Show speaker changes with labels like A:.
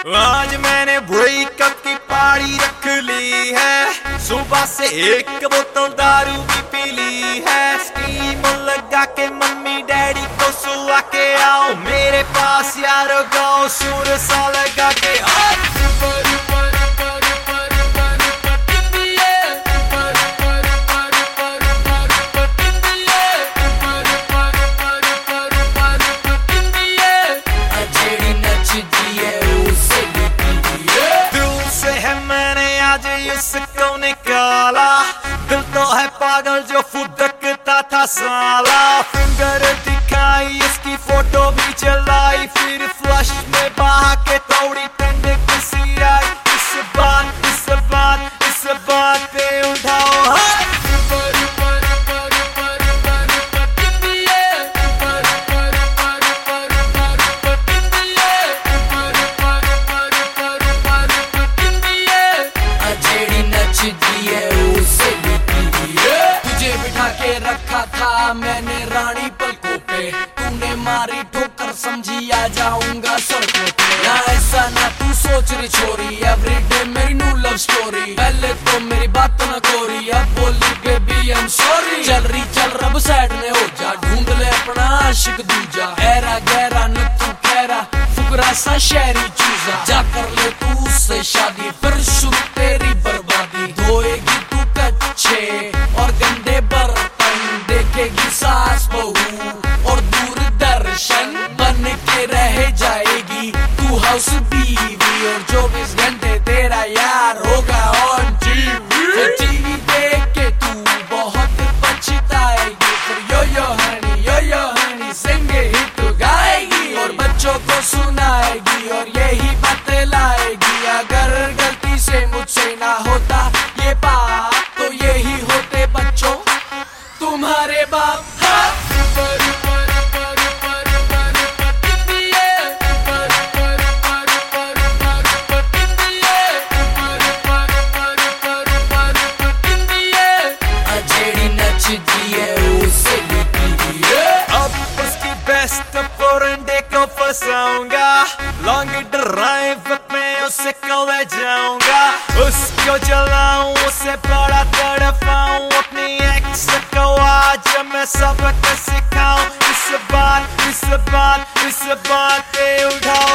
A: आज मैंने ब्रेकअप की पार्टी रख ली है। सुबह से एक बोतल दारू भी पी ली है। स्टीम लगा के मम्मी डैडी को सुला के आओ मेरे पास यारो, गाओ सुर सा लगा के आओ। इसको निकाला दिल तो है पागल जो फुदकता था साला। फिंगर दिखाई इसकी फोटो भी चलाई, फिर फ्लश में बहा के थोड़ी ठंड किसी आई। इस बात पे उठाओ हाथ।
B: तुझे बिठा के रखा था मैंने रानी पलकों पे, तूने मारी ठोकर समझी आ जाऊंगा सड़कों पे। ना ऐसा ना तू सोच रही छोरी, एवरीडे मेरी न्यू लव स्टोरी। पहले तो मेरी बात न कोरी, अब बोली बेबी आई एम सॉरी। चल रब साइड में हो जा, ढूंढ ले अपना आशिक दूजा। ऐरा गहरा न तू खैरा, फुकरा सा शहरी चूजा। जा कर ले तू उससे शादी, फिर शुरू तेरी बर्बादी। धोएगी तू कच्चे और गंदे बर्तन, देखेगी सास बहू और दूरदर्शन बन के रह जाएगी तू हाउस बीवी। और 24 घंटे तेरा यार होगा ऑन टीवी देख के तू बहुत पछताएगी। फिर यो हनी सिंगे ही तो गाएगी और बच्चों को सुनाएगी और यही बतलाएगी। अगर गलती से मुझसे ना होता ये बात तो यही होते बच्चों तुम्हारे बाप।
A: अब उसकी बेस्ट पोरंडे को फंसाऊंगा, लॉन्ग ड्राइव में उसे को ले जाऊंगा। उसको जलाऊं, उसे बड़ा तड़पाऊं, अपनी एक्स को आज मैं सबक सिखाऊं। इस बात पे उठाओ